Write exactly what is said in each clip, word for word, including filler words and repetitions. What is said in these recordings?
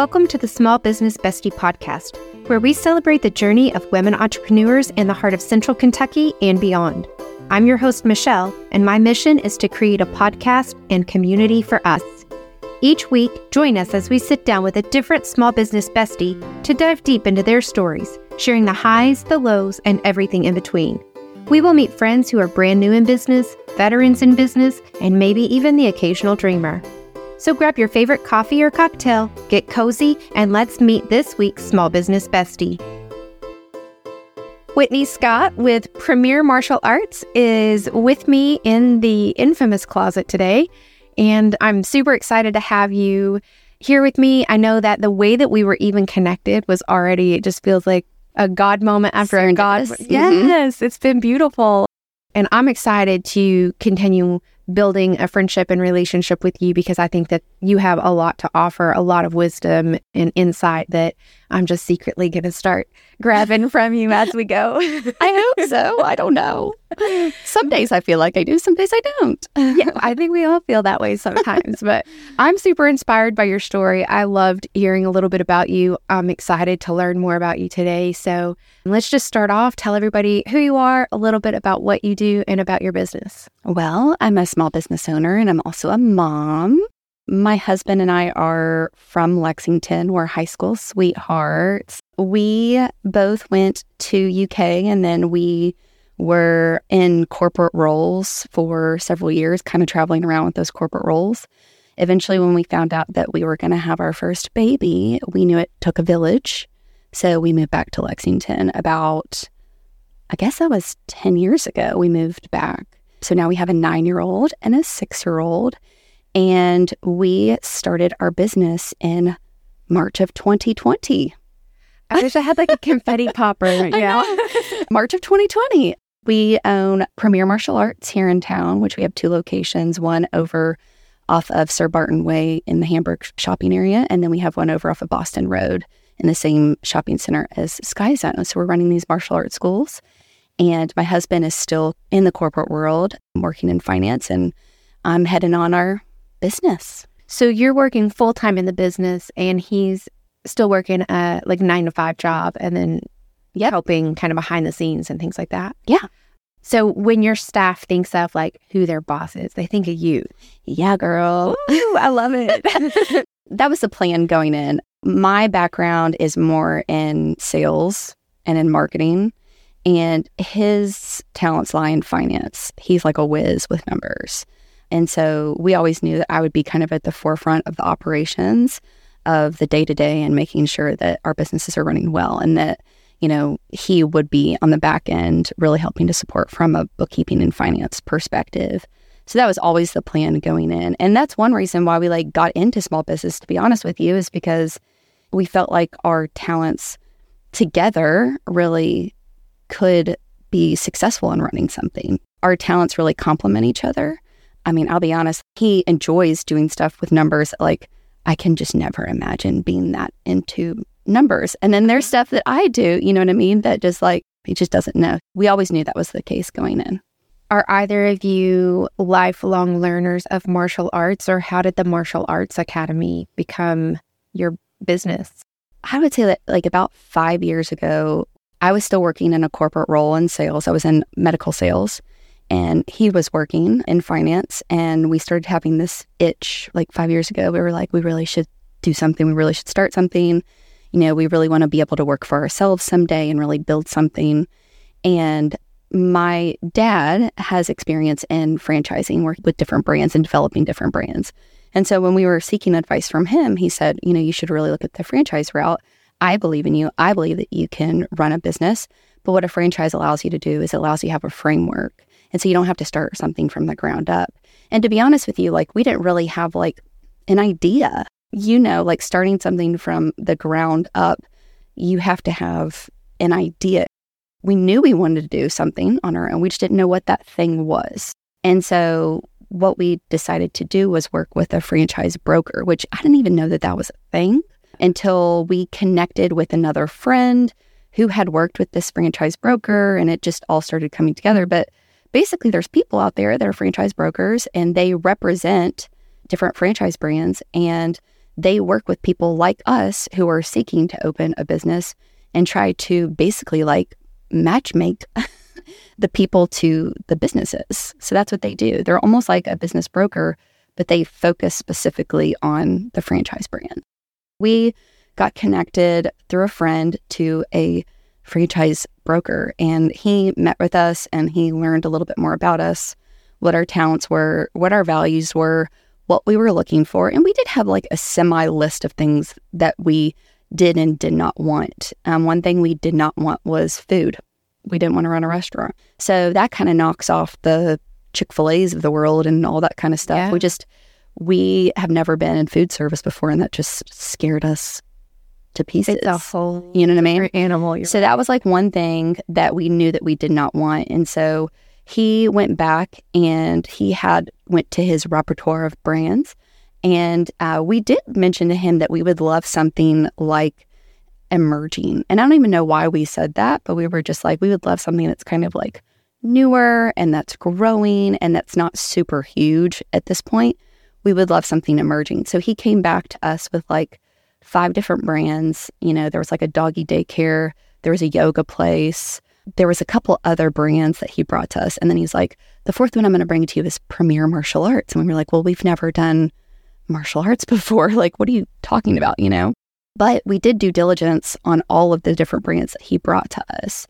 Welcome to the Small Business Bestie podcast, where we celebrate the journey of women entrepreneurs in the heart of Central Kentucky and beyond. I'm your host, Michelle, and my mission is to create a podcast and community for us. Each week, join us as we sit down with a different small business bestie to dive deep into their stories, sharing the highs, the lows, and everything in between. We will meet friends who are brand new in business, veterans in business, and maybe even the occasional dreamer. So grab your favorite coffee or cocktail, get cozy, and let's meet this week's small business bestie. Whitney Scott with Premier Martial Arts is with me in the infamous closet today, and I'm super excited to have you here with me. I know that the way that we were even connected was already, it just feels like a God moment after a God. Mm-hmm. Yes, it's been beautiful. And I'm excited to continue building a friendship and relationship with you because I think that you have a lot to offer, a lot of wisdom and insight that I'm just secretly going to start grabbing from you as we go. I hope so. I don't know. Some days I feel like I do, some days I don't. Yeah, I think we all feel that way sometimes, but I'm super inspired by your story. I loved hearing a little bit about you. I'm excited to learn more about you today. So let's just start off. Tell everybody who you are, a little bit about what you do, and about your business. Well, I'm a small business owner and I'm also a mom. My husband and I are from Lexington. We're high school sweethearts. We both went to U K and then we were in corporate roles for several years, kind of traveling around with those corporate roles. Eventually, when we found out that we were going to have our first baby, we knew it took a village. So we moved back to Lexington about, I guess that was ten years ago, we moved back. So now we have a nine-year-old and a six-year-old. And we started our business in March of twenty twenty. I wish I had like a confetti popper right now. March of twenty twenty. We own Premier Martial Arts here in town, which we have two locations, one over off of Sir Barton Way in the Hamburg shopping area, and then we have one over off of Boston Road in the same shopping center as Sky Zone. So we're running these martial arts schools, and my husband is still in the corporate world, working in finance, and I'm heading on our business. So you're working full-time in the business, and he's still working a like nine to five job, and then Yep. helping kind of behind the scenes and things like that. Yeah. So when your staff thinks of like who their boss is, they think of you. Yeah, girl. Ooh, I love it. That was the plan going in. My background is more in sales and in marketing, and his talents lie in finance. He's like a whiz with numbers. And so we always knew that I would be kind of at the forefront of the operations of the day-to-day and making sure that our businesses are running well, and that, you know, he would be on the back end really helping to support from a bookkeeping and finance perspective. So that was always the plan going in. And that's one reason why we like got into small business, to be honest with you, is because we felt like our talents together really could be successful in running something. Our talents really complement each other. I mean, I'll be honest, he enjoys doing stuff with numbers. Like, I can just never imagine being that into numbers. And then there's stuff that I do, you know what I mean, that just like, he just doesn't know. We always knew that was the case going in. Are either of you lifelong learners of martial arts, or how did the Martial Arts Academy become your business? I would say that like about five years ago, I was still working in a corporate role in sales. I was in medical sales, and he was working in finance. And we started having this itch like five years ago. We were like, we really should do something. We really should start something. You know, we really want to be able to work for ourselves someday and really build something. And my dad has experience in franchising, working with different brands and developing different brands. And so when we were seeking advice from him, he said, you know, you should really look at the franchise route. I believe in you. I believe that you can run a business. But what a franchise allows you to do is it allows you to have a framework. And so you don't have to start something from the ground up. And to be honest with you, like, we didn't really have like an idea. You know, like starting something from the ground up, you have to have an idea. We knew we wanted to do something on our own. We just didn't know what that thing was. And so what we decided to do was work with a franchise broker, which I didn't even know that that was a thing until we connected with another friend who had worked with this franchise broker, and it just all started coming together. But basically, there's people out there that are franchise brokers, and they represent different franchise brands, and they work with people like us who are seeking to open a business and try to basically like matchmake the people to the businesses. So that's what they do. They're almost like a business broker, but they focus specifically on the franchise brand. We got connected through a friend to a franchise broker, and he met with us and he learned a little bit more about us, what our talents were, what our values were, what we were looking for. And we did have like a semi list of things that we did and did not want. Um, one thing we did not want was food. We didn't want to run a restaurant. So that kind of knocks off the Chick-fil-A's of the world and all that kind of stuff. Yeah. We just, we have never been in food service before, and that just scared us to pieces. It's a whole, you know what I mean? Animal. So that was like one thing that we knew that we did not want. And so he went back and he had went to his repertoire of brands. And uh, we did mention to him that we would love something like emerging. And I don't even know why we said that, but we were just like, we would love something that's kind of like newer and that's growing and that's not super huge at this point. We would love something emerging. So he came back to us with like five different brands. You know, there was like a doggy daycare, there was a yoga place, there was a couple other brands that he brought to us. And then he's like, the fourth one I'm going to bring to you is Premier Martial Arts. And we were like, well, we've never done martial arts before. Like, what are you talking about, you know? But we did due diligence on all of the different brands that he brought to us.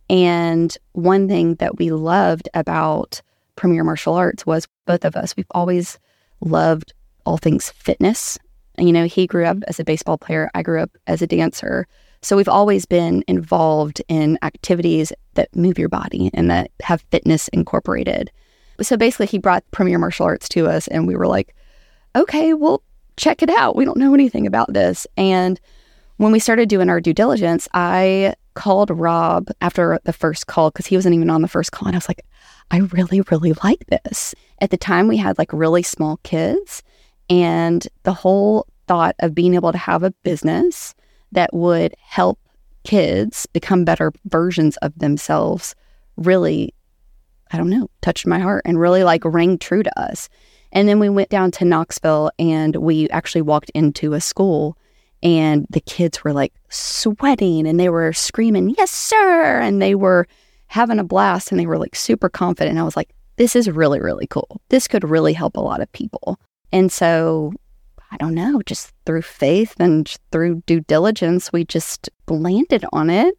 And one thing that we loved about Premier Martial Arts was both of us, we've always loved all things fitness. And, you know, he grew up as a baseball player. I grew up as a dancer. So we've always been involved in activities that move your body and that have fitness incorporated. So basically, he brought Premier Martial Arts to us, and we were like, okay, well, check it out. We don't know anything about this. And when we started doing our due diligence, I called Rob after the first call because he wasn't even on the first call. And I was like, I really, really like this. At the time, we had like really small kids. And the whole thought of being able to have a business that would help kids become better versions of themselves really, I don't know, touched my heart and really like rang true to us. And then we went down to Knoxville and we actually walked into a school and the kids were like sweating and they were screaming, yes, sir. And they were having a blast and they were like super confident. And I was like, this is really, really cool. This could really help a lot of people. And so, I don't know, just through faith and through due diligence, we just landed on it.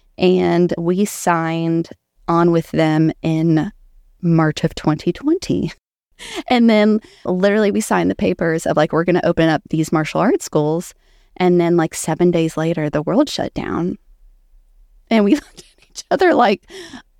And we signed on with them in March of twenty twenty. And then literally we signed the papers of like, we're going to open up these martial arts schools. And then like seven days later, the world shut down. And we looked at each other like,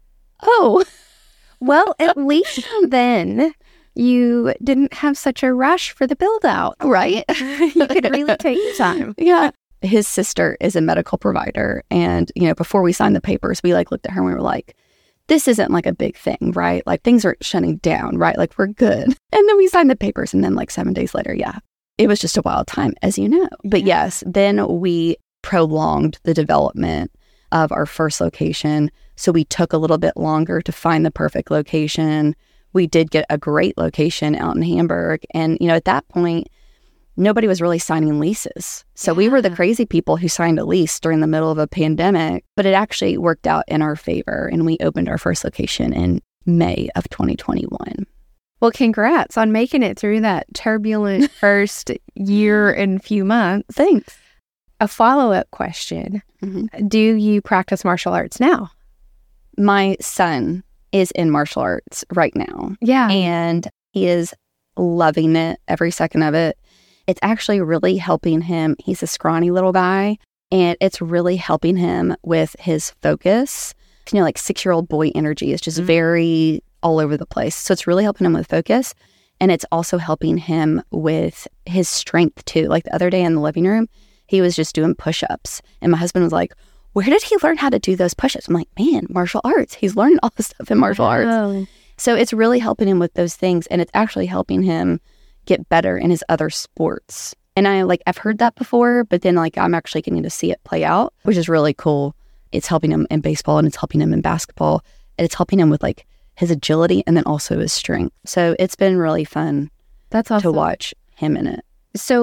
oh. Well, at least then you didn't have such a rush for the build out. Right? You could really take your time. Yeah. His sister is a medical provider. And, you know, before we signed the papers, we like looked at her and we were like, this isn't like a big thing, right? Like things are shutting down, right? Like we're good. And then we signed the papers and then like seven days later, yeah, it was just a wild time, as you know. But yeah. Yes, then we prolonged the development of our first location. So we took a little bit longer to find the perfect location. We did get a great location out in Hamburg. And, you know, at that point, nobody was really signing leases. So yeah. We were the crazy people who signed a lease during the middle of a pandemic, but it actually worked out in our favor. And we opened our first location in May of twenty twenty-one. Well, congrats on making it through that turbulent first year and few months. Thanks. A follow-up question. Mm-hmm. Do you practice martial arts now? My son is in martial arts right now. Yeah. And he is loving it, every second of it. It's actually really helping him. He's a scrawny little guy, and it's really helping him with his focus. You know, like six-year-old boy energy is just mm-hmm. very all over the place. So it's really helping him with focus, and it's also helping him with his strength too. Like the other day in the living room, he was just doing push-ups, and my husband was like, where did he learn how to do those push-ups? I'm like, man, martial arts. He's learning all this stuff in martial oh. arts. So it's really helping him with those things, and it's actually helping him get better in his other sports. And I like, I've heard that before, but then like I'm actually getting to see it play out, which is really cool. It's helping him in baseball and it's helping him in basketball. And it's helping him with like his agility and then also his strength. So it's been really fun. That's awesome to watch him in it. So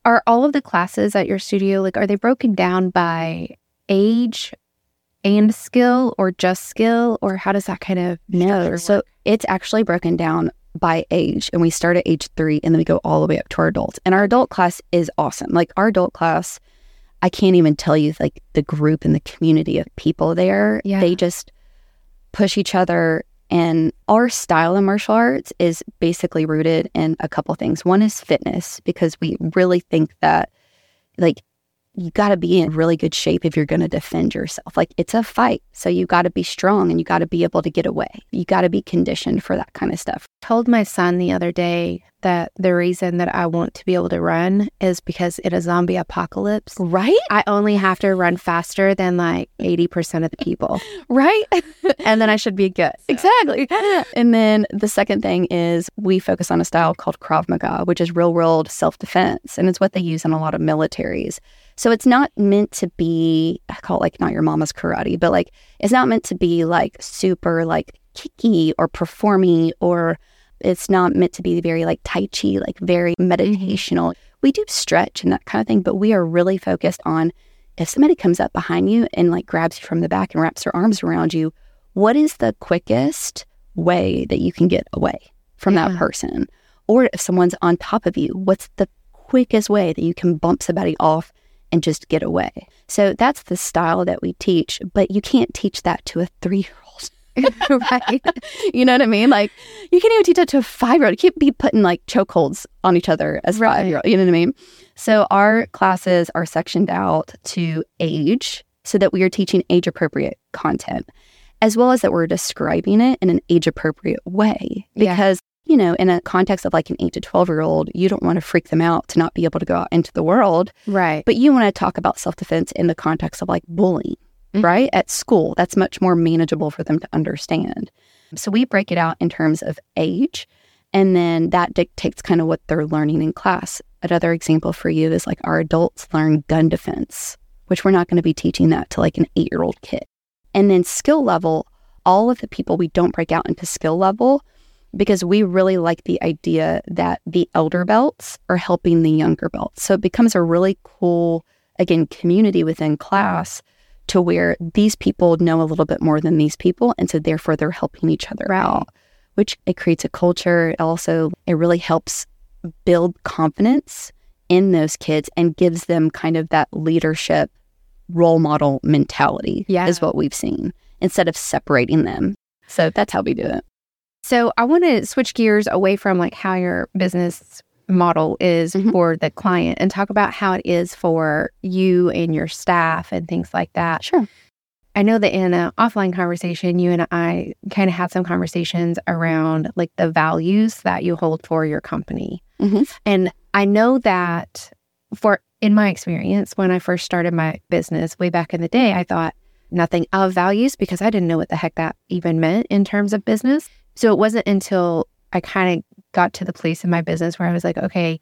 Are all of the classes at your studio, like, are they broken down by age and skill or just skill? Or how does that kind of No, so work? It's actually broken down by age, and we start at age three and then we go all the way up to our adults. And our adult class is awesome. Like our adult class, I can't even tell you like the group and the community of people there. Yeah. They just push each other. And our style in martial arts is basically rooted in a couple things. One is fitness, because we really think that like you got to be in really good shape if you're going to defend yourself. Like it's a fight. So you got to be strong and you got to be able to get away. You got to be conditioned for that kind of stuff. I told my son the other day that the reason that I want to be able to run is because in a zombie apocalypse, Right? I only have to run faster than like eighty percent of the people. Right? And then I should be good. So. Exactly. And then the second thing is we focus on a style called Krav Maga, which is real world self-defense. And it's what they use in a lot of militaries. So it's not meant to be, I call it like not your mama's karate, but like it's not meant to be like super like kicky or performy, or it's not meant to be very like Tai Chi, like very meditational. We do stretch and that kind of thing, but we are really focused on if somebody comes up behind you and like grabs you from the back and wraps their arms around you, what is the quickest way that you can get away from Yeah. that person? Or if someone's on top of you, what's the quickest way that you can bump somebody off and just get away? So that's the style that we teach, but you can't teach that to a three-year-old. Right. You know what I mean? Like you can't even teach that to a five-year-old. You can't be putting like chokeholds on each other as Right. five-year-old. You know what I mean? So our classes are sectioned out to age so that we are teaching age-appropriate content, as well as that we're describing it in an age-appropriate way. Yeah. Because, you know, in a context of like an eight to twelve-year-old, you don't want to freak them out to not be able to go out into the world. Right. But you want to talk about self-defense in the context of like bullying, Mhm. right? At school, that's much more manageable for them to understand. So we break it out in terms of age, and then that dictates kind of what they're learning in class. Another example for you is like our adults learn gun defense, which we're not going to be teaching that to like an eight-year-old kid. And then skill level, all of the people we don't break out into skill level because we really like the idea that the elder belts are helping the younger belts. So it becomes a really cool, again, community within class to where these people know a little bit more than these people. And so therefore they're helping each other Right. out, which it creates a culture. Also, it really helps build confidence in those kids and gives them kind of that leadership role model mentality Yeah. is what we've seen instead of separating them. So that's how we do it. So I want to switch gears away from like how your business model is Mhm. for the client and talk about how it is for you and your staff and things like that. Sure. I know that in an offline conversation, you and I kind of had some conversations around like the values that you hold for your company. Mhm. And I know that for, in my experience, when I first started my business way back in the day, I thought nothing of values because I didn't know what the heck that even meant in terms of business. So it wasn't until I kind of got to the place in my business where I was like, okay,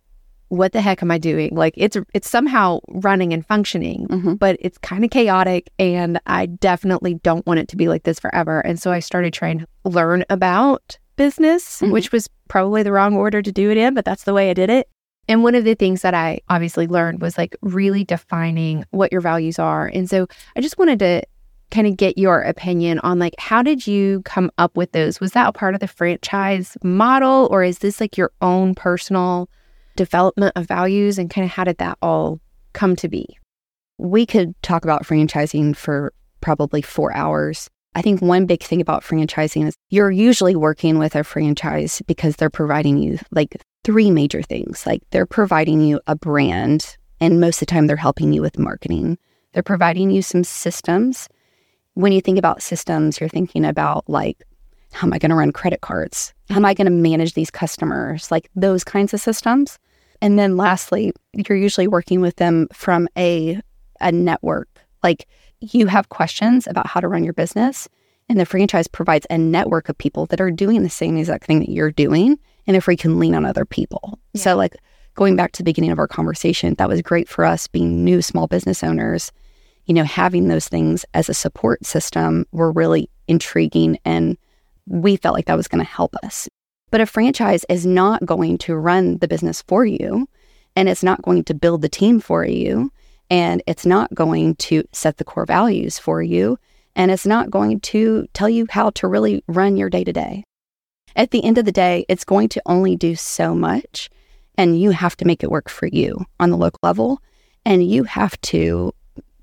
what the heck am I doing? Like it's it's somehow running and functioning, Mhm. but it's kind of chaotic and I definitely don't want it to be like this forever. And so I started trying to learn about business, Mhm. which was probably the wrong order to do it in, but that's the way I did it. And one of the things that I obviously learned was like really defining what your values are. And so I just wanted to kind of get your opinion on like, how did you come up with those? Was that a part of the franchise model, or is this like your own personal development of values, and kind of how did that all come to be? We could talk about franchising for probably four hours. I think one big thing about franchising is you're usually working with a franchise because they're providing you like three major things. Like they're providing you a brand, and most of the time they're helping you with marketing. They're providing you some systems. When you think about systems, you're thinking about like, how am I going to run credit cards? How am I going to manage these customers? Like those kinds of systems. And then lastly, you're usually working with them from a a network. Like you have questions about how to run your business, and the franchise provides a network of people that are doing the same exact thing that you're doing, and therefore you can lean on other people. Yeah. So like going back to the beginning of our conversation, that was great for us being new small business owners. You know, having those things as a support system were really intriguing, and we felt like that was going to help us. But a franchise is not going to run the business for you. and it's not going to build the team for you, and it's not going to set the core values for you, and it's not going to tell you how to really run your day-to-day. At the end of the day, it's going to only do so much, and you have to make it work for you on the local level, and you have to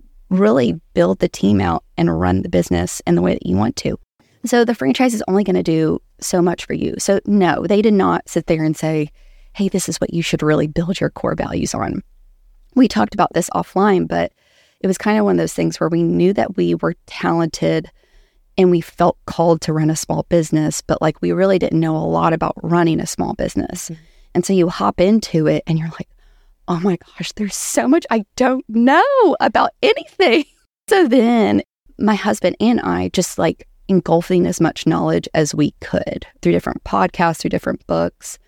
really build the team out and run the business in the way that you want to. So the franchise is only going to do so much for you. So no, they did not sit there and say, hey, this is what you should really build your core values on. We talked about this offline, but it was kind of one of those things where we knew that we were talented and we felt called to run a small business, but like we really didn't know a lot about running a small business. Mm-hmm. And so you hop into it and you're like, oh my gosh, there's so much I don't know about anything. So then my husband and I just like engulfing as much knowledge as we could through different podcasts, through different books.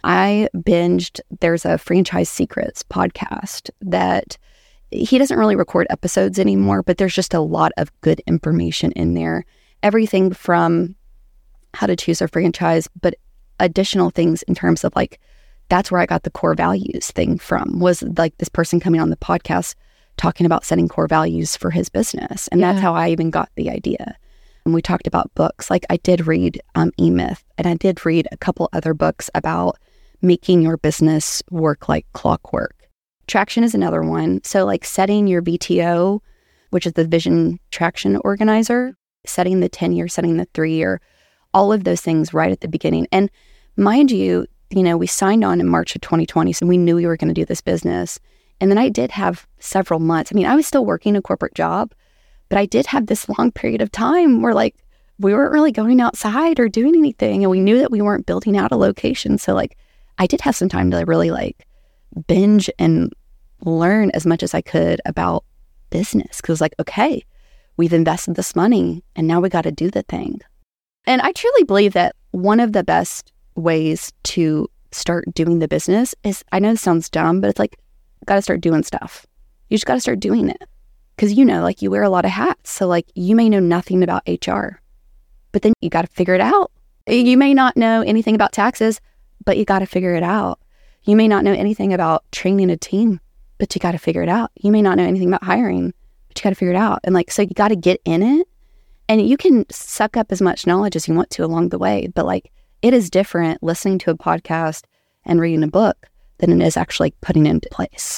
I binged, there's a Franchise Secrets podcast that he doesn't really record episodes anymore, but there's just a lot of good information in there. Everything from how to choose a franchise, but additional things in terms of like, that's where I got the core values thing from, was like this person coming on the podcast talking about setting core values for his business. And yeah. That's how I even got the idea. And we talked about books. Like I did read um, E-Myth, and I did read a couple other books about making your business work like clockwork. Traction is another one. So like setting your V T O, which is the Vision Traction Organizer, setting the ten-year, setting the three-year, all of those things right at the beginning. And mind you, you know, we signed on in March of twenty twenty, so we knew we were going to do this business. And then I did have several months. I mean, I was still working a corporate job, but I did have this long period of time where like we weren't really going outside or doing anything. And we knew that we weren't building out a location. So like I did have some time to really like binge and learn as much as I could about business. Cause like, okay, we've invested this money and now we got to do the thing. And I truly believe that one of the best ways to start doing the business is, I know this sounds dumb, but it's like, got to start doing stuff. You just got to start doing it. Cause you know, like you wear a lot of hats. So like you may know nothing about H R, but then you got to figure it out. You may not know anything about taxes, but you got to figure it out. You may not know anything about training a team, but you got to figure it out. You may not know anything about hiring, but you got to figure it out. And like, so you got to get in it, and you can suck up as much knowledge as you want to along the way. But like, it is different listening to a podcast and reading a book than it is actually putting into place.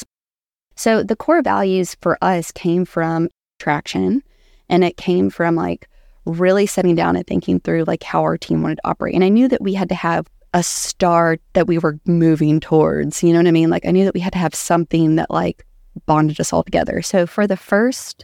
So the core values for us came from Traction, and it came from like really sitting down and thinking through like how our team wanted to operate. And I knew that we had to have a star that we were moving towards, you know what I mean? Like I knew that we had to have something that like bonded us all together. So for the first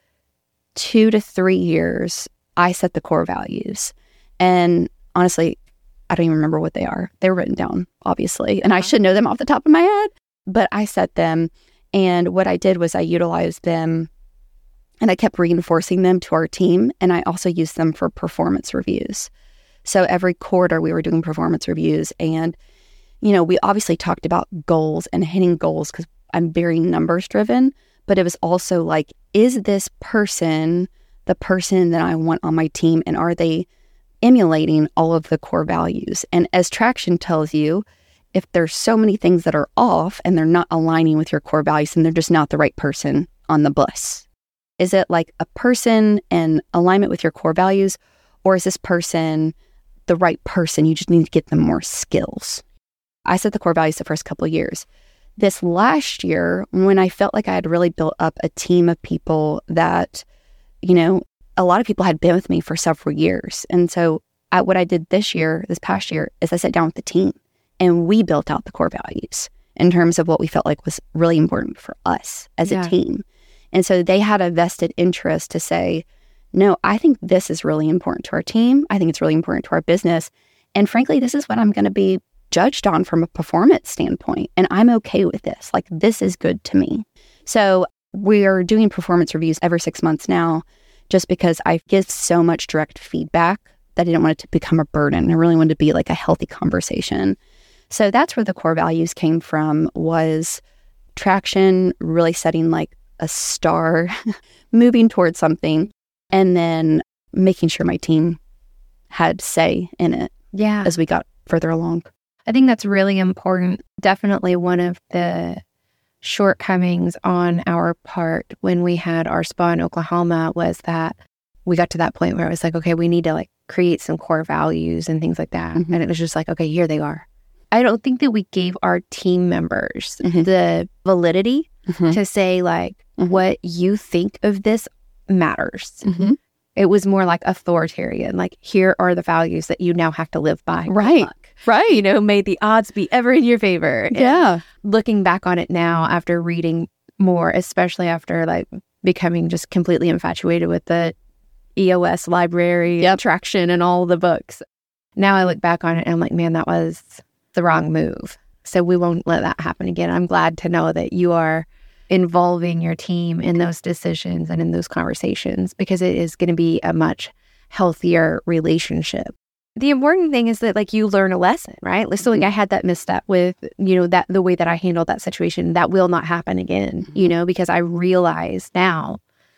two to three years, I set the core values. And honestly, I don't even remember what they are. They were written down, obviously, and I should know them off the top of my head, but I set them. And what I did was I utilized them and I kept reinforcing them to our team. And I also used them for performance reviews. So every quarter we were doing performance reviews, and, you know, we obviously talked about goals and hitting goals because I'm very numbers driven, but it was also like, is this person the person that I want on my team? And are they emulating all of the core values? And as Traction tells you, if there's so many things that are off and they're not aligning with your core values, then they're just not the right person on the bus. Is it like a person in alignment with your core values, or is this person the right person? You just need to get them more skills. I set the core values the first couple of years. This last year, when I felt like I had really built up a team of people that, you know, a lot of people had been with me for several years. And so I, what I did this year, this past year, is I sat down with the team and we built out the core values in terms of what we felt like was really important for us as yeah. a team. And so they had a vested interest to say, no, I think this is really important to our team. I think it's really important to our business. And frankly, this is what I'm going to be judged on from a performance standpoint. And I'm okay with this. Like, this is good to me. So we are doing performance reviews every six months now, just because I get so much direct feedback that I didn't want it to become a burden. I really wanted to be like a healthy conversation. So that's where the core values came from, was Traction, really setting like a star, moving towards something, and then making sure my team had say in it yeah. as we got further along. I think that's really important. Definitely one of the shortcomings on our part when we had our spa in Oklahoma was that we got to that point where it was like, okay, we need to like create some core values and things like that. Mm-hmm. And it was just like, okay, here they are. I don't think that we gave our team members mm-hmm. the validity mm-hmm. to say like, mm-hmm. what you think of this matters. Mm-hmm. It was more like authoritarian, like here are the values that you now have to live by. Right. Right. You know, may the odds be ever in your favor. Yeah. And looking back on it now after reading more, especially after like becoming just completely infatuated with the E O S library yep. attraction and all the books. Now I look back on it and I'm like, man, that was the wrong move. So we won't let that happen again. I'm glad to know that you are involving your team in those decisions and in those conversations because it is going to be a much healthier relationship. The important thing is that like you learn a lesson, right? So like I had that misstep with, you know, that the way that I handled that situation, that will not happen again, you know, because I realize now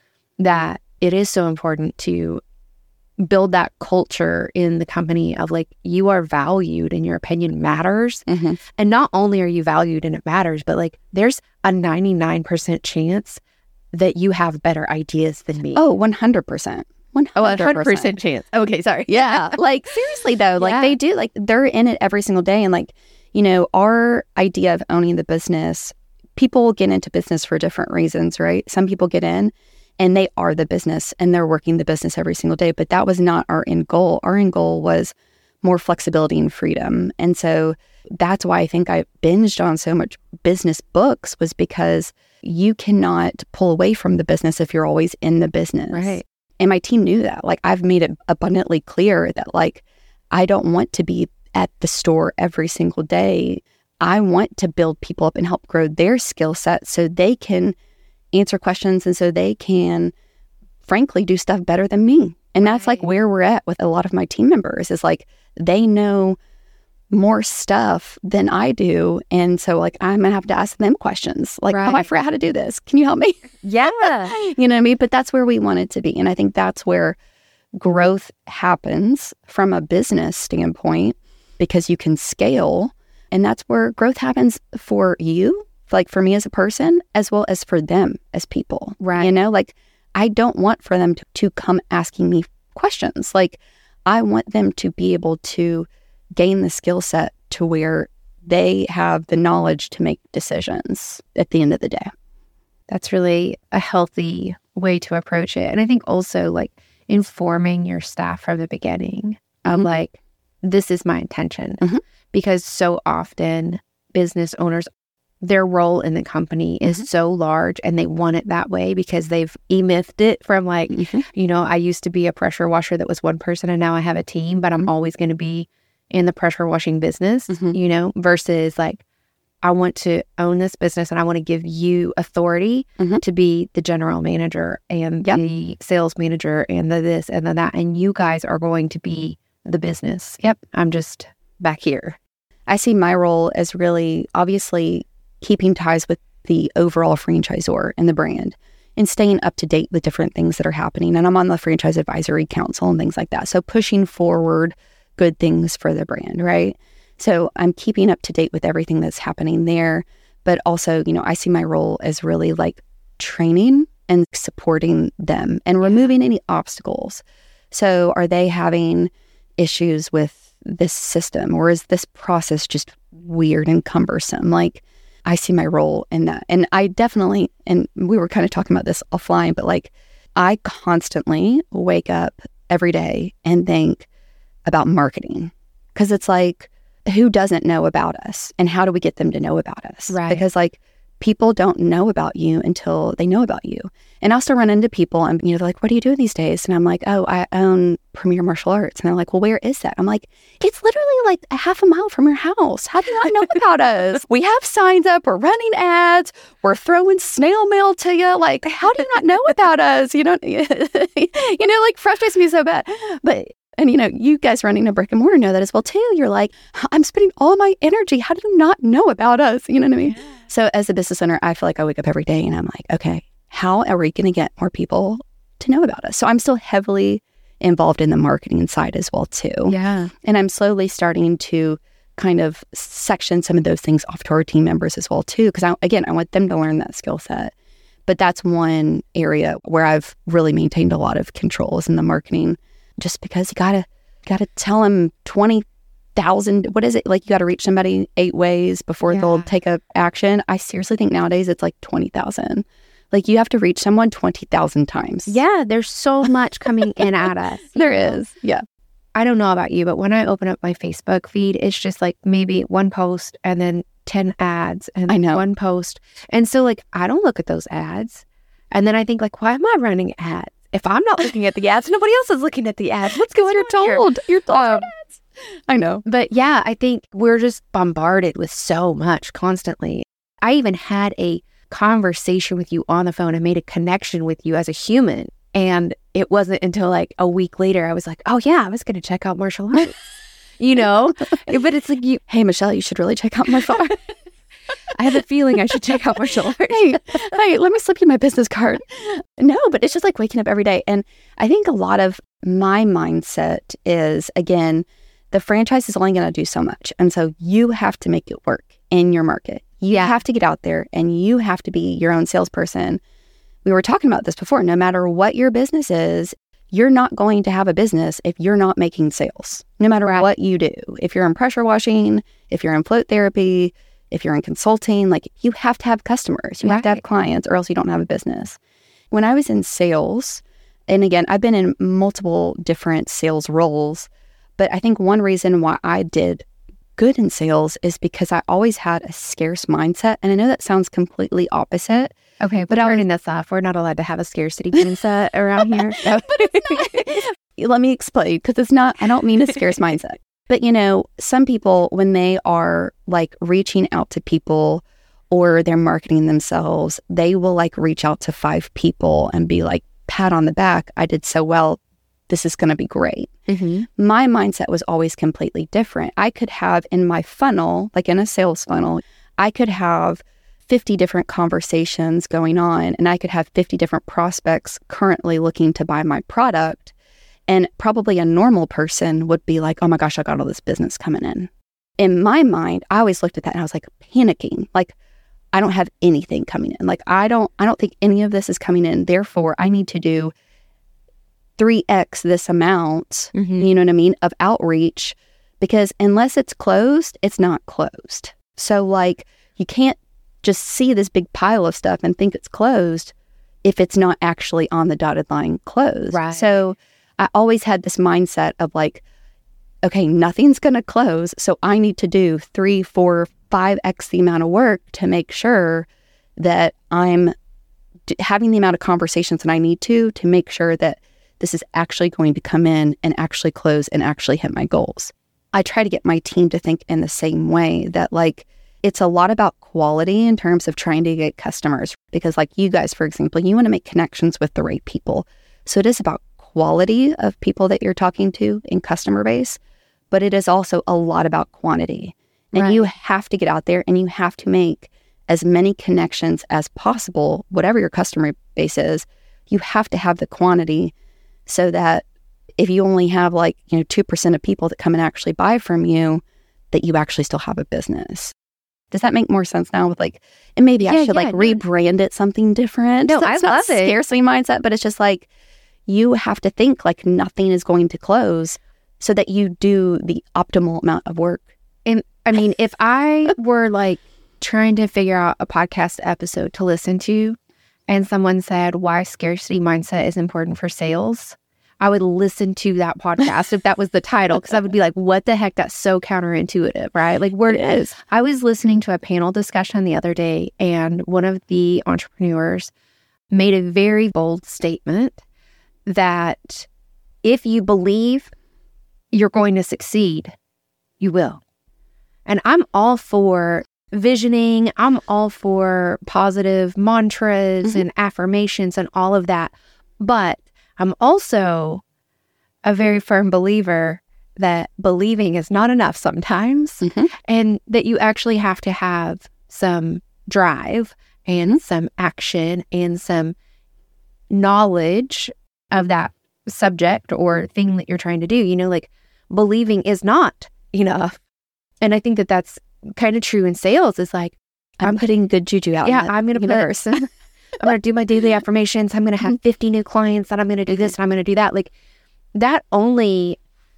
that it is so important to build that culture in the company of like, you are valued and your opinion matters. Mm-hmm. And not only are you valued and it matters, but like there's a ninety-nine percent chance that you have better ideas than me. Oh, one hundred percent. one hundred percent. Oh, one hundred percent chance. Okay, sorry. Yeah. Like seriously though, like yeah. they do, like they're in it every single day. And like, you know, our idea of owning the business, people get into business for different reasons, right? Some people get in and they are the business and they're working the business every single day. But that was not our end goal. Our end goal was more flexibility and freedom. And so that's why I think I binged on so much business books was because you cannot pull away from the business if you're always in the business. Right. And my team knew that. Like I've made it abundantly clear that like I don't want to be at the store every single day. I want to build people up and help grow their skill set so they can answer questions and so they can frankly do stuff better than me. And that's right. like where we're at with a lot of my team members is like they know more stuff than I do. And so like I'm gonna have to ask them questions like, right. oh, I forgot how to do this. Can you help me? Yeah. You know what I mean? But that's where we want it to be. And I think that's where growth happens from a business standpoint because you can scale. And that's where growth happens for you, like for me as a person, as well as for them as people. Right. You know, like I don't want for them to, to come asking me questions. Like I want them to be able to gain the skill set to where they have the knowledge to make decisions at the end of the day. That's really a healthy way to approach it. And I think also like informing your staff from the beginning of mm-hmm. like, this is my intention. Mm-hmm. Because so often business owners, their role in the company is mm-hmm. so large and they want it that way because they've e-mythed it from like, mm-hmm. you know, I used to be a pressure washer that was one person and now I have a team, but I'm mm-hmm. always going to be in the pressure washing business, mm-hmm. you know, versus like, I want to own this business and I want to give you authority mm-hmm. to be the general manager and yep. the sales manager and the this and the that. And you guys are going to be the business. Yep. I'm just back here. I see my role as really obviously keeping ties with the overall franchisor and the brand and staying up to date with different things that are happening. And I'm on the Franchise Advisory Council and things like that. So pushing forward good things for the brand, right? So I'm keeping up to date with everything that's happening there. But also, you know, I see my role as really like training and supporting them and removing any obstacles. So are they having issues with this system or is this process just weird and cumbersome? Like I see my role in that. And I definitely, and we were kind of talking about this offline, but like I constantly wake up every day and think about marketing because it's like, who doesn't know about us and how do we get them to know about us? Right. Because like people don't know about you until they know about you. And I also run into people and, you know, they're like, what do you do these days? And I'm like, oh, I own Premier Martial Arts. And they're like, well, where is that? I'm like, it's literally like a half a mile from your house. How do you not know about us? We have signs up. We're running ads. We're throwing snail mail to you. Like, how do you not know about us? You know, you know, like frustrates me so bad. But and, you know, you guys running a brick and mortar know that as well, too. You're like, I'm spending all my energy. How do you not know about us? You know what I mean? Yeah. So as a business owner, I feel like I wake up every day and I'm like, okay, how are we going to get more people to know about us? So I'm still heavily involved in the marketing side as well, too. Yeah. And I'm slowly starting to kind of section some of those things off to our team members as well too. Because I, again, I want them to learn that skill set. But that's one area where I've really maintained a lot of controls in the marketing, just because you gotta gotta tell them twenty thousand. What is it like? You got to reach somebody eight ways before yeah. they'll take a action. I seriously think nowadays it's like twenty thousand. Like you have to reach someone twenty thousand times. Yeah, there's so much coming in at us. There know? is. Yeah. I don't know about you, but when I open up my Facebook feed, it's just like maybe one post and then ten ads and I know. one post. And so like, I don't look at those ads. And then I think like, why am I running ads? If I'm not looking at the ads, nobody else is looking at the ads. What's going You're on told. here? You're told. Um, I know. But yeah, I think we're just bombarded with so much constantly. I even had a conversation with you on the phone and made a connection with you as a human. And it wasn't until like a week later, I was like, oh yeah, I was going to check out martial arts, you know? But it's like, you, hey, Michelle, you should really check out martial arts. I have a feeling I should check out martial arts. hey, hey, let me slip you my business card. No, but it's just like waking up every day. And I think a lot of my mindset is, again, the franchise is only going to do so much. And so you have to make it work in your market. You yeah. have to get out there and you have to be your own salesperson. We were talking about this before. No matter what your business is, you're not going to have a business if you're not making sales, no matter right. what you do. If you're in pressure washing, if you're in float therapy, if you're in consulting, like you have to have customers, you right. have to have clients, or else you don't have a business. When I was in sales, and again, I've been in multiple different sales roles, but I think one reason why I did good in sales is because I always had a scarce mindset. And I know that sounds completely opposite. Okay, but turning this off. We're not allowed to have a scarcity mindset around here. No. Let me explain, because it's not, I don't mean a scarce mindset. But, you know, some people, when they are like reaching out to people or they're marketing themselves, they will like reach out to five people and be like, pat on the back, I did so well. This is going to be great. Mm-hmm. My mindset was always completely different. I could have in my funnel, like in a sales funnel, I could have fifty different conversations going on, and I could have fifty different prospects currently looking to buy my product. And probably a normal person would be like, oh my gosh, I got all this business coming in. In my mind, I always looked at that and I was like panicking, like, I don't have anything coming in. Like, I don't, I don't think any of this is coming in. Therefore, I need to do three X this amount, mm-hmm. you know what I mean, of outreach, because unless it's closed, it's not closed. So like, you can't just see this big pile of stuff and think it's closed if it's not actually on the dotted line closed. Right. So I always had this mindset of like, okay, nothing's going to close. So I need to do three, four, five X the amount of work to make sure that I'm d- having the amount of conversations that I need to, to make sure that this is actually going to come in and actually close and actually hit my goals. I try to get my team to think in the same way, that like, it's a lot about quality in terms of trying to get customers, because like you guys, for example, you want to make connections with the right people. So it is about quality of people that you're talking to in customer base, but it is also a lot about quantity. And right. you have to get out there and you have to make as many connections as possible, whatever your customer base is. You have to have the quantity so that if you only have like, you know, two percent of people that come and actually buy from you, that you actually still have a business. Does that make more sense now with like, and maybe I yeah, should yeah, like no. rebrand it something different. No, so I it's love not it. Scarcity mindset, but it's just like, you have to think like nothing is going to close so that you do the optimal amount of work. And I mean, if I were like trying to figure out a podcast episode to listen to and someone said why scarcity mindset is important for sales, I would listen to that podcast if that was the title, because I would be like, what the heck? That's so counterintuitive, right? Like, where it is. I was listening to a panel discussion the other day, and one of the entrepreneurs made a very bold statement that if you believe you're going to succeed, you will. And I'm all for visioning. I'm all for positive mantras mm-hmm. and affirmations and all of that. But I'm also a very firm believer that believing is not enough sometimes, mm-hmm. and that you actually have to have some drive and mm-hmm. some action and some knowledge of that subject or thing that you're trying to do. You know, like believing is not enough. And I think that that's kind of true in sales. Is like, I'm, I'm putting good juju out. Yeah, I'm going to put, I'm going to do my daily affirmations. I'm going to have fifty new clients, and I'm going to do this, and I'm going to do that. Like, that only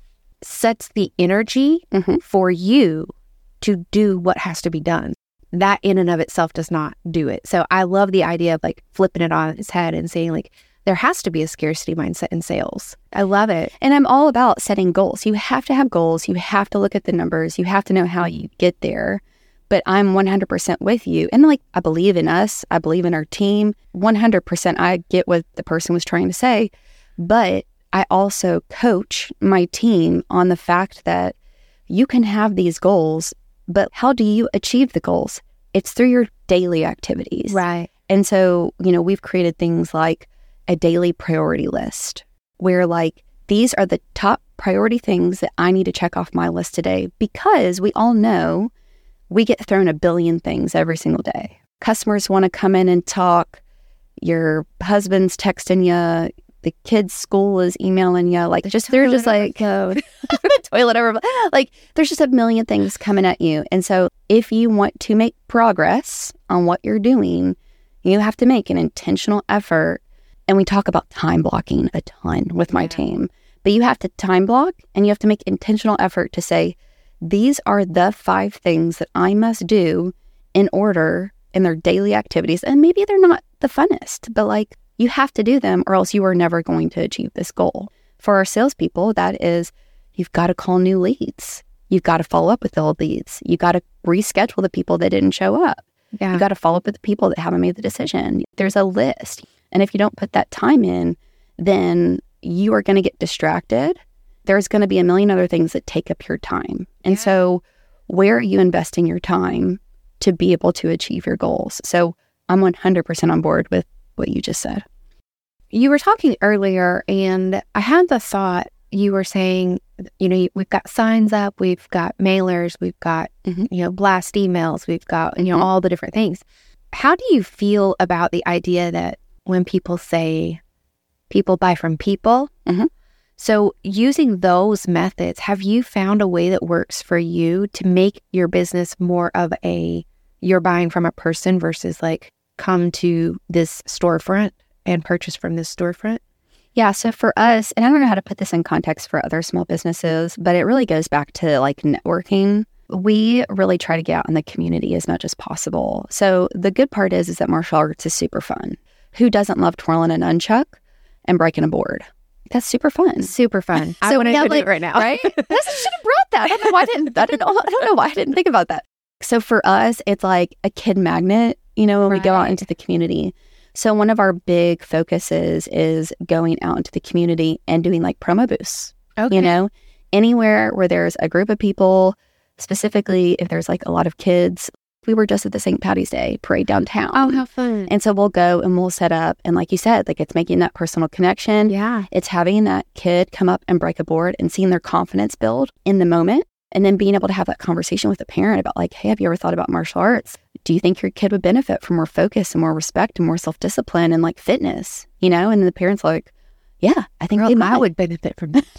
sets the energy mm-hmm. for you to do what has to be done. That in and of itself does not do it. So I love the idea of like flipping it on its head and saying like, there has to be a scarcity mindset in sales. I love it. And I'm all about setting goals. You have to have goals. You have to look at the numbers. You have to know how you get there. But I'm one hundred percent with you. And like, I believe in us. I believe in our team. one hundred percent I get what the person was trying to say. But I also coach my team on the fact that you can have these goals, but how do you achieve the goals? It's through your daily activities. Right. And so, you know, we've created things like a daily priority list where like, these are the top priority things that I need to check off my list today, because we all know we get thrown a billion things every single day. Customers want to come in and talk. Your husband's texting you. The kids' school is emailing you. Like, the just they're just like the toilet over. Like, there's just a million things coming at you. And so, if you want to make progress on what you're doing, you have to make an intentional effort. And we talk about time blocking a ton with my yeah. team. But you have to time block, and you have to make intentional effort to say, these are the five things that I must do in order in their daily activities. And maybe they're not the funnest, but like, you have to do them or else you are never going to achieve this goal. For our salespeople, that is, you've got to call new leads. You've got to follow up with the old leads. You got to reschedule the people that didn't show up. Yeah. You got to follow up with the people that haven't made the decision. There's a list. And if you don't put that time in, then you are going to get distracted. There's going to be a million other things that take up your time. And yeah. so where are you investing your time to be able to achieve your goals? So I'm one hundred percent on board with what you just said. You were talking earlier, and I had the thought, you were saying, you know, we've got signs up, we've got mailers, we've got, mm-hmm. you know, blast emails, we've got, you know, all the different things. How do you feel about the idea that when people say people buy from people? Mm-hmm. So using those methods, have you found a way that works for you to make your business more of a, you're buying from a person versus like, come to this storefront and purchase from this storefront? Yeah. So for us, and I don't know how to put this in context for other small businesses, but it really goes back to like networking. We really try to get out in the community as much as possible. So the good part is, is that martial arts is super fun. Who doesn't love twirling a nunchuck and breaking a board? That's super fun. Super fun. So I want to yeah, do like, it right now. Right? I should have brought that. I don't know why I didn't. I don't know. I don't know why I didn't think about that. So for us, it's like a kid magnet, you know, when right. we go out into the community. So one of our big focuses is going out into the community and doing like promo booths. Okay. You know, anywhere where there's a group of people, specifically if there's like a lot of kids. We were just at the Saint Patty's Day parade downtown. Oh, how fun. And so we'll go and we'll set up. And like you said, like it's making that personal connection. Yeah. It's having that kid come up and break a board and seeing their confidence build in the moment. And then being able to have that conversation with the parent about like, hey, have you ever thought about martial arts? Do you think your kid would benefit from more focus and more respect and more self-discipline and like fitness? You know, and the parent's like, yeah, I think Girl, they might. I would benefit from that.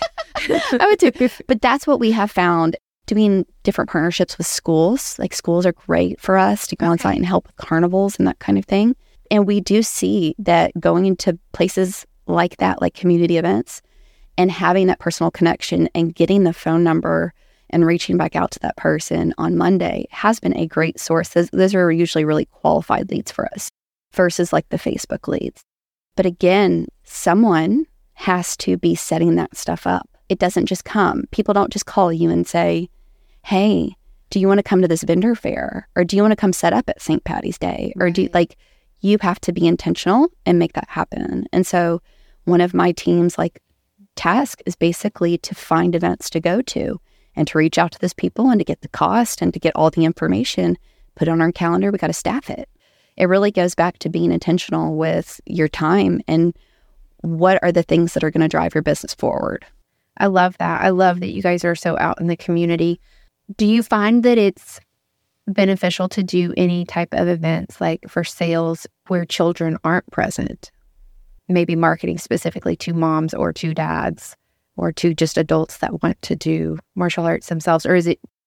I would too. But that's what we have found. Doing different partnerships with schools. Like schools are great for us to go okay. on site and help with carnivals and that kind of thing. And we do see that going into places like that, like community events, and having that personal connection and getting the phone number and reaching back out to that person on Monday has been a great source. Those, those are usually really qualified leads for us versus like the Facebook leads. But again, someone has to be setting that stuff up. It doesn't just come. People don't just call you and say, hey, do you want to come to this vendor fair? Or do you want to come set up at Saint Patty's Day? Or do you, like, you have to be intentional and make that happen. And so one of my team's like task is basically to find events to go to and to reach out to those people and to get the cost and to get all the information put on our calendar. We got to staff it. It really goes back to being intentional with your time and what are the things that are going to drive your business forward. I love that. I love that you guys are so out in the community. Do you find that it's beneficial to do any type of events like for sales where children aren't present? Maybe marketing specifically to moms or to dads or to just adults that want to do martial arts themselves? Or is it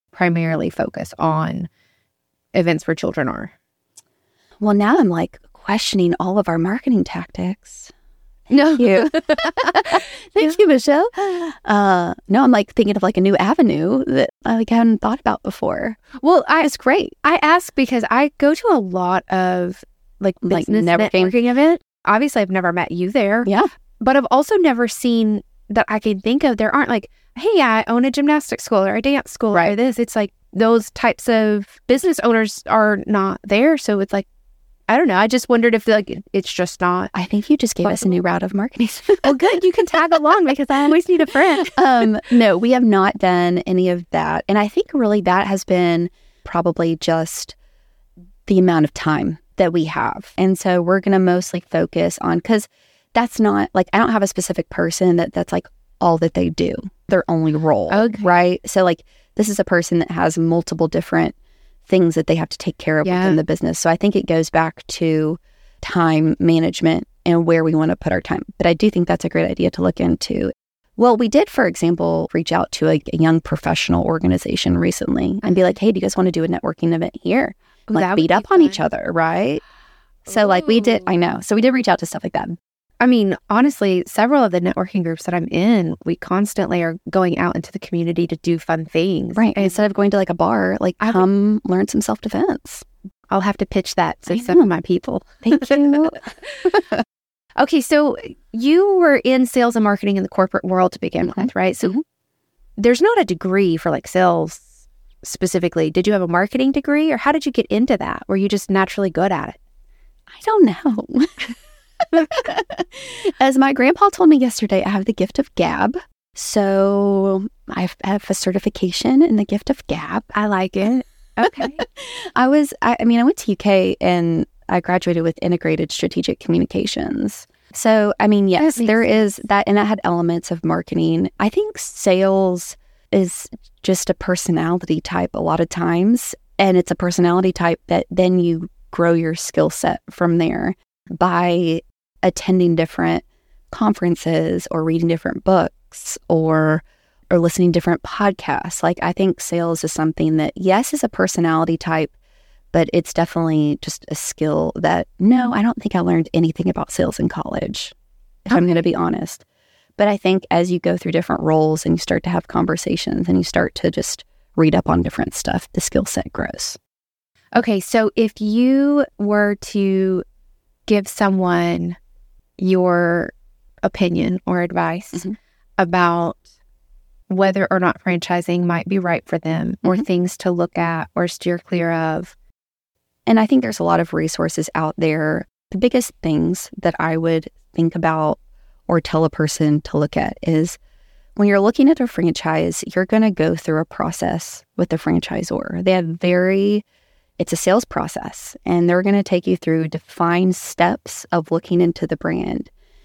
primarily focus on events where children are? Well, now I'm like questioning all of our marketing tactics. No. Thank you. Thank you, Michelle. Uh, no, I'm like thinking of like a new avenue that I like hadn't thought about before. Well, I, it's great. I ask because I go to a lot of like Like business networking. networking event. Obviously, I've never met you there. Yeah. But I've also never seen that I can think of. There aren't like, hey, I own a gymnastics school or a dance school Right. or this. It's like those types of business owners are not there. So it's like, I don't know. I just wondered if like it's just not. I think you just gave us a new route of marketing. Well, good. You can tag along because I always need a friend. um, no, we have not done any of that. And I think really that has been probably just the amount of time that we have. And so we're going to mostly focus on, because that's not like, I don't have a specific person that that's like all that they do, their only role. Okay. Right. So like this is a person that has multiple different things that they have to take care of Yeah. within the business. So I think it goes back to time management and where we want to put our time. But I do think that's a great idea to look into. Well, we did, for example, reach out to a, a young professional organization recently and be like, hey, do you guys want to do a networking event here? Ooh, Like that would beat be up on fun. each other, right? So like we did, I know. So we did reach out to stuff like that. I mean, honestly, several of the networking groups that I'm in, we constantly are going out into the community to do fun things. Right. And Instead of going to like a bar, like I would- come learn some self-defense. I'll have to pitch that to I some know. of my people. Thank you. Okay, so you were in sales and marketing in the corporate world to begin Mhm. with, right? So Mhm. there's not a degree for like sales specifically. Did you have a marketing degree or how did you get into that? Were you just naturally good at it? I don't know. As my grandpa told me yesterday, I have the gift of gab. So I have a certification in the gift of gab. I like it. Okay. I was, I, I mean, I went to U K and I graduated with integrated strategic communications. So, I mean, yes, That makes there is that, and that had elements of marketing. I think sales is just a personality type a lot of times. And it's a personality type that then you grow your skill set from there by attending different conferences or reading different books or or listening to different podcasts. Like I think sales is something that, yes, is a personality type, but it's definitely just a skill that, no, I don't think I learned anything about sales in college, if I'm going to be honest. But I think as you go through different roles and you start to have conversations and you start to just read up on different stuff, the skill set grows. Okay, so if you were to give someone your opinion or advice Mhm. about whether or not franchising might be right for them or Mhm. things to look at or steer clear of. And I think there's a lot of resources out there. The biggest things that I would think about or tell a person to look at is when you're looking at a franchise, you're going to go through a process with the franchisor. They have very, it's a sales process, and they're going to take you through defined steps of looking into the brand.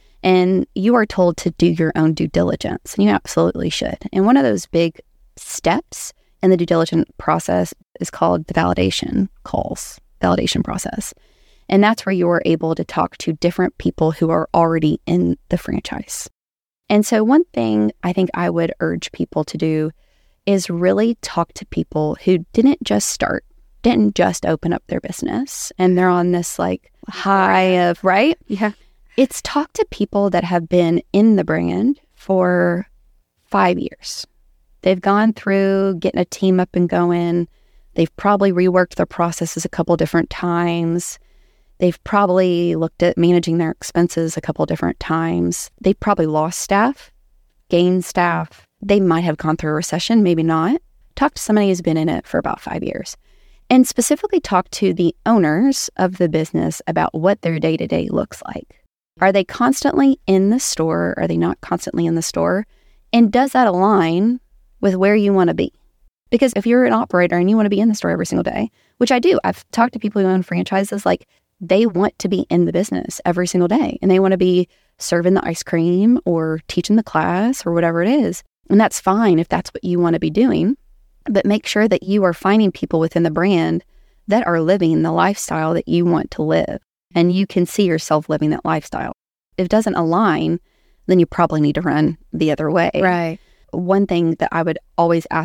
And you are told to do your own due diligence, and you absolutely should. And one of those big steps in the due diligence process is called the validation calls, validation process. And that's where you are able to talk to different people who are already in the franchise. And so one thing I think I would urge people to do is really talk to people who didn't just start, didn't just open up their business, and they're on this like high of, right? Yeah. It's talk to people that have been in the brand for five years. They've gone through getting a team up and going. They've probably reworked their processes a couple different times. They've probably looked at managing their expenses a couple different times. They've probably lost staff, gained staff. They might have gone through a recession, maybe not. Talk to somebody who's been in it for about five years. And specifically talk to the owners of the business about what their day-to-day looks like. Are they constantly in the store? Are they not constantly in the store? And does that align with where you want to be? Because if you're an operator and you want to be in the store every single day, which I do, I've talked to people who own franchises, like they want to be in the business every single day and they want to be serving the ice cream or teaching the class or whatever it is. And that's fine if that's what you want to be doing, but make sure that you are finding people within the brand that are living the lifestyle that you want to live. And you can see yourself living that lifestyle. If it doesn't align, then you probably need to run the other way. Right. One thing that I would always ask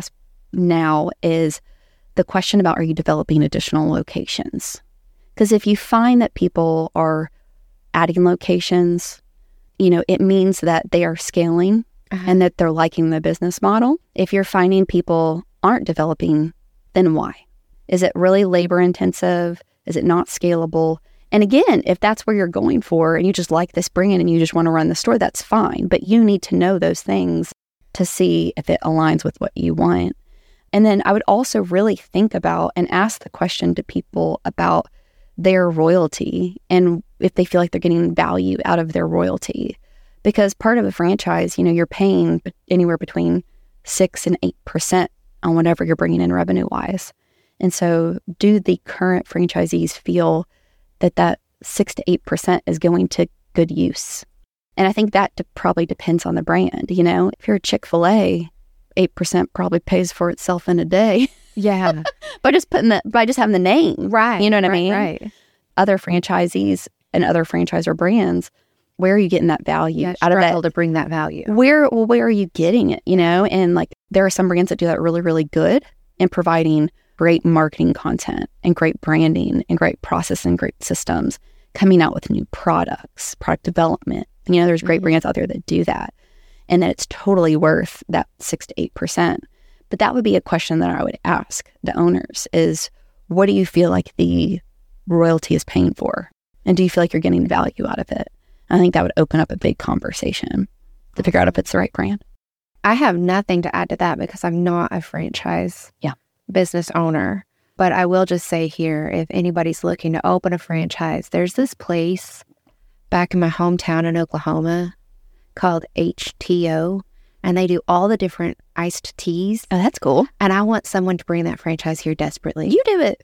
now is the question about, are you developing additional locations? Because if you find that people are adding locations, you know, it means that they are scaling uh-huh. and that they're liking the business model. If you're finding people aren't developing, then why? Is it really labor intensive? Is it not scalable? And again, if that's where you're going for and you just like this brand and you just want to run the store, that's fine. But you need to know those things to see if it aligns with what you want. And then I would also really think about and ask the question to people about their royalty and if they feel like they're getting value out of their royalty. Because part of a franchise, you know, you're paying anywhere between six and eight percent on whatever you're bringing in revenue-wise. And so do the current franchisees feel that that six to eight percent is going to good use? And I think that de- probably depends on the brand. You know, if you're a Chick-fil-A, eight percent probably pays for itself in a day. Yeah. by just putting the, by just having the name. Right. You know what right, I mean? Right. Other franchisees and other franchisor brands, where are you getting that value yeah, out of that? To bring that value. Where, well, where are you getting it? You know, and like there are some brands that do that really, really good in providing great marketing content and great branding and great process and great systems, coming out with new products, product development. You know, there's great mm-hmm. brands out there that do that, and that it's totally worth that six to eight percent. But that would be a question that I would ask the owners is, what do you feel like the royalty is paying for? And do you feel like you're getting value out of it? I think that would open up a big conversation to figure out if it's the right brand. I have nothing to add to that because I'm not a franchise yeah. business owner. But I will just say here, if anybody's looking to open a franchise, there's this place back in my hometown in Oklahoma called H T O. And they do all the different iced teas. Oh, that's cool. And I want someone to bring that franchise here desperately. You do it.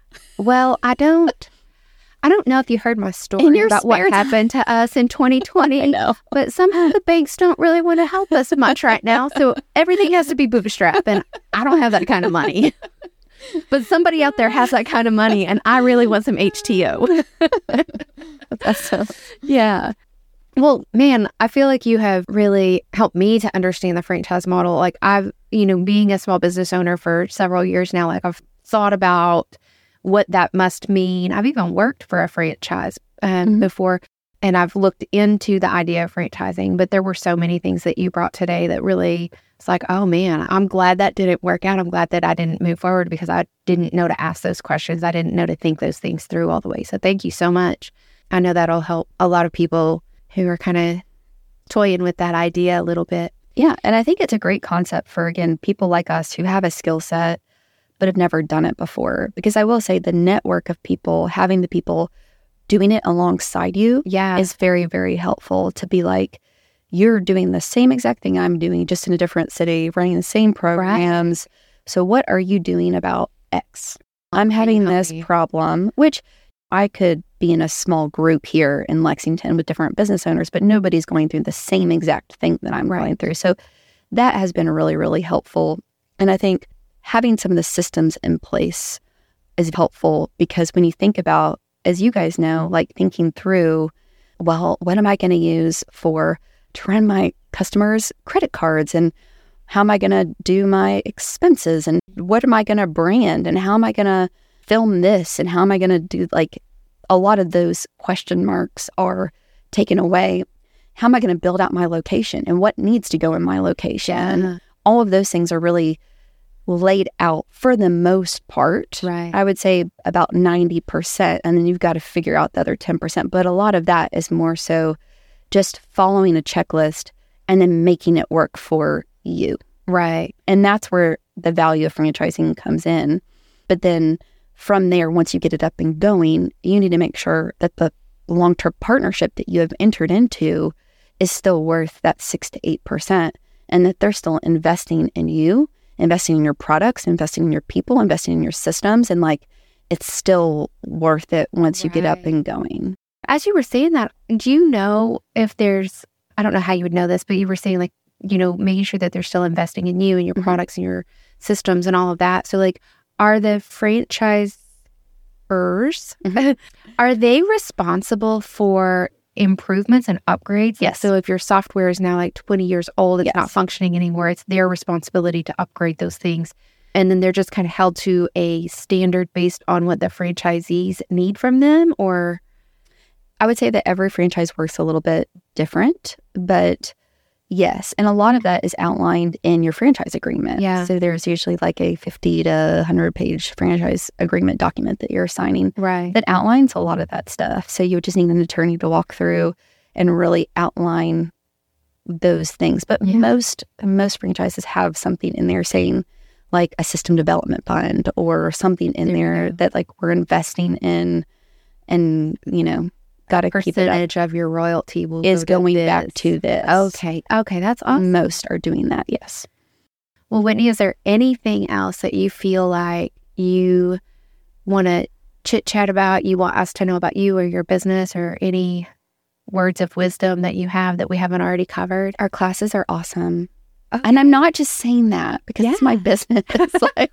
Well, I don't. I don't know if you heard my story about what time. happened to us in twenty twenty. I know. But somehow the banks don't really want to help us much right now. So everything has to be bootstrap. And I don't have that kind of money. But somebody out there has that kind of money. And I really want some H T O. That's so. Yeah. Well, man, I feel like you have really helped me to understand the franchise model. Like I've, you know, being a small business owner for several years now, like I've thought about what that must mean. I've even worked for a franchise um, mm-hmm. before, and I've looked into the idea of franchising, but there were so many things that you brought today that really, it's like, oh man, I'm glad that didn't work out. I'm glad that I didn't move forward because I didn't know to ask those questions. I didn't know to think those things through all the way. So thank you so much. I know that'll help a lot of people who are kind of toying with that idea a little bit. Yeah. And I think it's a great concept for, again, people like us who have a skill set, but have never done it before. Because I will say the network of people, having the people doing it alongside you yeah. is very, very helpful to be like, you're doing the same exact thing I'm doing, just in a different city, running the same programs. Right. So what are you doing about X? I'm having this problem, which I could be in a small group here in Lexington with different business owners, but nobody's going through the same exact thing that I'm right. going through. So that has been really, really helpful. And I think having some of the systems in place is helpful because when you think about, as you guys know, like thinking through, well, what am I going to use for to run my customers' credit cards, and how am I going to do my expenses, and what am I going to brand, and how am I going to film this, and how am I going to do, like, a lot of those question marks are taken away. How am I going to build out my location, and what needs to go in my location? Yeah. All of those things are really laid out for the most part. Right. I would say about ninety percent, and then you've got to figure out the other ten percent. But a lot of that is more so just following a checklist and then making it work for you. Right. And that's where the value of franchising comes in. But then from there, once you get it up and going, you need to make sure that the long-term partnership that you have entered into is still worth that six to eight percent, and that they're still investing in you, investing in your products, investing in your people, investing in your systems, and like it's still worth it once you right. get up and going. As you were saying that, do you know if there's, I don't know how you would know this, but you were saying like, you know, making sure that they're still investing in you and your mm-hmm. products and your systems and all of that. So like, are the franchisors, mm-hmm. are they responsible for improvements and upgrades. Yes. So if your software is now like twenty years old, it's Yes. not functioning anymore, it's their responsibility to upgrade those things. And then they're just kind of held to a standard based on what the franchisees need from them, or? I would say that every franchise works a little bit different, but yes. And a lot of that is outlined in your franchise agreement. Yeah. So there's usually like a fifty to one hundred page franchise agreement document that you're signing Right. that outlines a lot of that stuff. So you just need an attorney to walk through and really outline those things. But Yeah. most most franchises have something in there saying like a system development fund or something in There you there go. that like we're investing in, and, you know, got to keep it up. Percentage of your royalty will Is go to going back this. to this. Okay. Okay. That's awesome. Most are doing that, yes. Well, Whitney, is there anything else that you feel like you want to chit chat about, you want us to know about you or your business, or any words of wisdom that you have that we haven't already covered? Our classes are awesome. Okay. And I'm not just saying that because it's my Yeah. business. Like,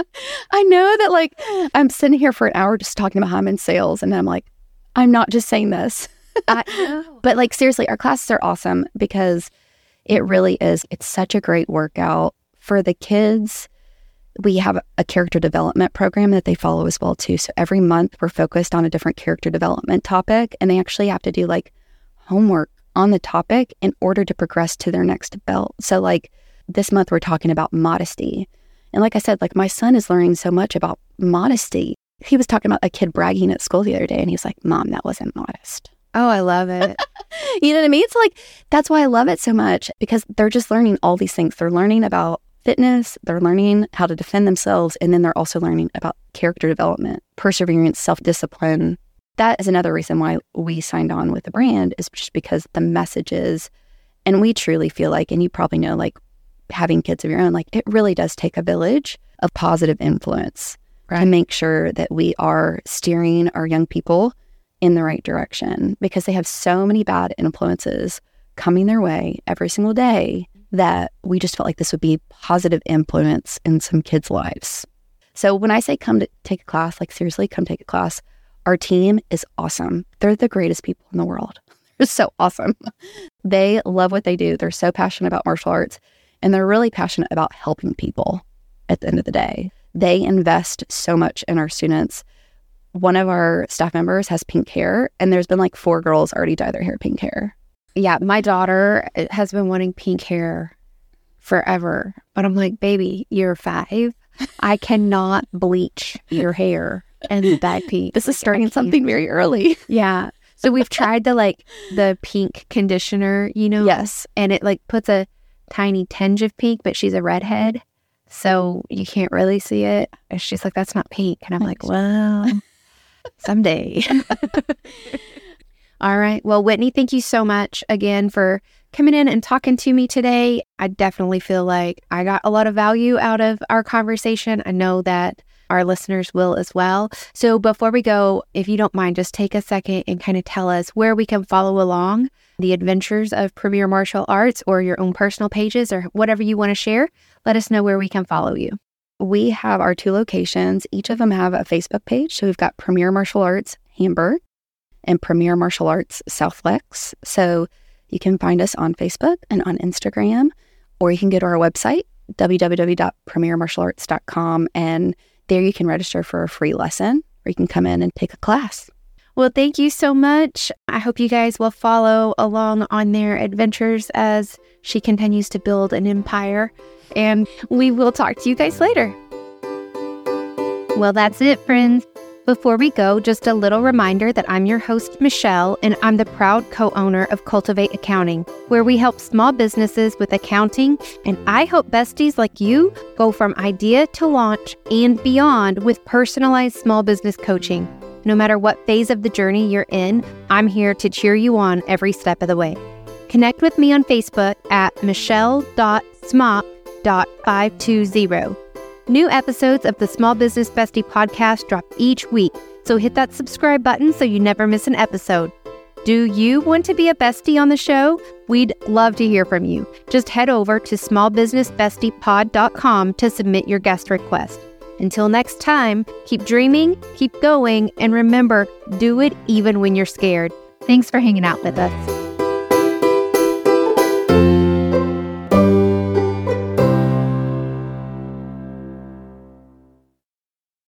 I know that like I'm sitting here for an hour just talking about how I'm in sales, and I'm like, I'm not just saying this. I know. But like seriously, our classes are awesome because it really is. It's such a great workout for the kids. We have a character development program that they follow as well too. So every month we're focused on a different character development topic, and they actually have to do like homework on the topic in order to progress to their next belt. So like this month we're talking about modesty. And like I said, like my son is learning so much about modesty. He was talking about a kid bragging at school the other day, and he was like, Mom, that wasn't modest. Oh, I love it. You know what I mean? It's like, that's why I love it so much, because they're just learning all these things. They're learning about fitness, they're learning how to defend themselves, and then they're also learning about character development, perseverance, self-discipline. That is another reason why we signed on with the brand, is just because the messages, and we truly feel like, and you probably know, like having kids of your own, like it really does take a village of positive influence Right. to make sure that we are steering our young people in the right direction, because they have so many bad influences coming their way every single day that we just felt like this would be positive influence in some kids' lives. So when I say come to take a class, like seriously, come take a class. Our team is awesome. They're the greatest people in the world. They're so awesome. They love what they do. They're so passionate about martial arts, and they're really passionate about helping people at the end of the day. They invest so much in our students. One of our staff members has pink hair, and there's been like four girls already dye their hair pink hair. Yeah, my daughter has been wanting pink hair forever. But I'm like, baby, you're five. I cannot bleach your hair and dye pink. This is I starting can't. something very early. Yeah. So we've tried the like the pink conditioner, you know? Yes. And it like puts a tiny tinge of pink, but she's a redhead. So you can't really see it. And she's like, that's not pink. And I'm like, well, someday. All right. Well, Whitney, thank you so much again for coming in and talking to me today. I definitely feel like I got a lot of value out of our conversation. I know that our listeners will as well. So before we go, if you don't mind, just take a second and kind of tell us where we can follow along the adventures of Premier Martial Arts, or your own personal pages, or whatever you want to share. Let us know where we can follow you. We have our two locations. Each of them have a Facebook page. So we've got Premier Martial Arts Hamburg and Premier Martial Arts South Lex. So you can find us on Facebook and on Instagram, or you can go to our website, w w w dot premier martial arts dot com, and there you can register for a free lesson, or you can come in and take a class. Well, thank you so much. I hope you guys will follow along on their adventures as she continues to build an empire. And we will talk to you guys later. Well, that's it, friends. Before we go, just a little reminder that I'm your host, Michelle, and I'm the proud co-owner of Cultivate Accounting, where we help small businesses with accounting, and I help besties like you go from idea to launch and beyond with personalized small business coaching. No matter what phase of the journey you're in, I'm here to cheer you on every step of the way. Connect with me on Facebook at michelle dot smock dot five two zero. New episodes of the Small Business Bestie podcast drop each week, so hit that subscribe button so you never miss an episode. Do you want to be a bestie on the show? We'd love to hear from you. Just head over to small business bestie pod dot com to submit your guest request. Until next time, keep dreaming, keep going, and remember, do it even when you're scared. Thanks for hanging out with us.